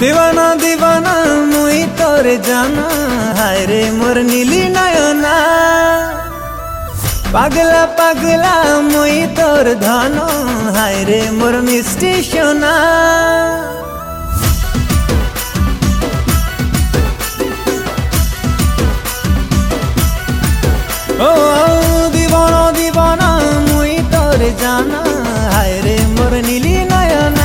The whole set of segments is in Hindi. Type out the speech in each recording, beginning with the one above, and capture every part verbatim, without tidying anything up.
दीवाना दीवाना मुई तोरे जाना, हाय रे मोर नीली नयना। पागला पागला मुई तोर धन, हाय रे मोर मिष्टी सोना। ओ दीवाना दीवाना मुई तोरे जाना, हाय रे मोर नीली नयना।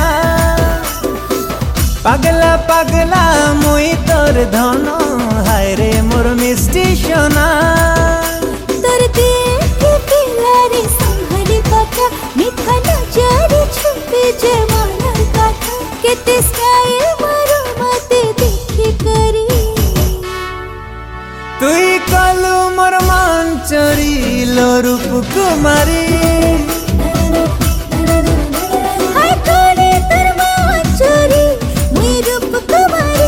पागला पागला मुई तोर धन, हाय रे मोर मिष्टी सोना। तोर देखे पिलारे संभली कथा, मिठा नजर छुपे जवाना कथा। केते स्टाइल मारो मते देखी करी, तुई कलु मोर मांचरी लो रूप कुमारी। हाय कोने तोर मांचरी मुई रूप कुमारी।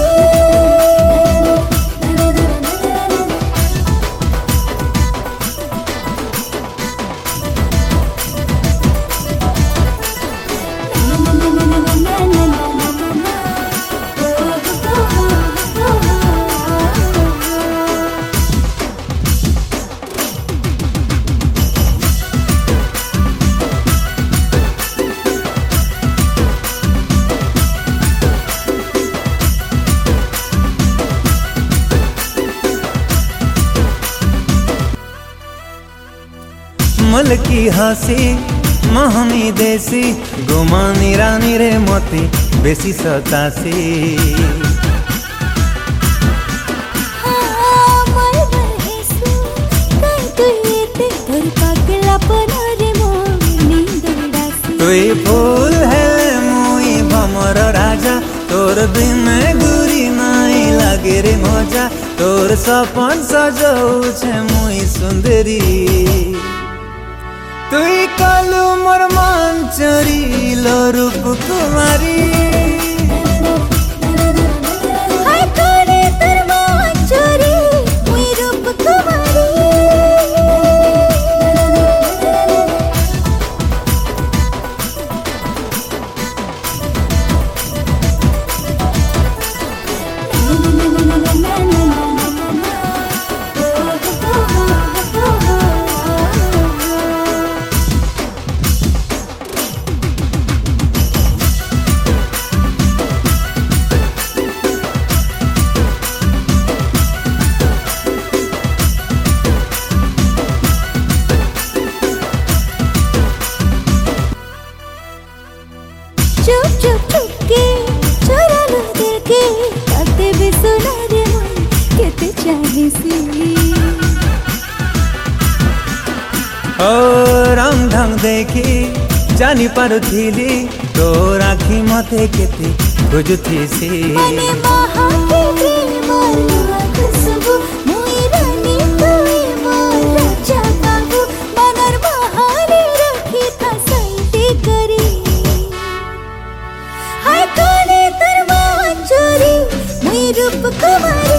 मुल्की हसी महमी देसी, गुमानी रानी रे मोती बेसी सतासी। तुई फूल है मुई भमर राजा, तोर बिन गुरी नाई लागे रे मजा। तोर सपन सजाऊ छे मुई सुंदरी, तुई कलु मोर मांचरी लो रूप कुमारी। हाय कोने तोर मांचरी मुई रूप कुमारी। चुप चुप चुप के चोरा लो दिल के, बातें भी सुना रे मन केते चाहे सी। ओ रंग ढंग देखी जानी पारुथिली, तोर आँखी मते केते खोजुथीसी। मने महा के प्रेम लुआ खुशबू, मुई रानी तुई मोर राजा बाबू। मनर महारे रखी था सैती करी, हाय कोने तोर मांचरी मुई रूप कुमारी।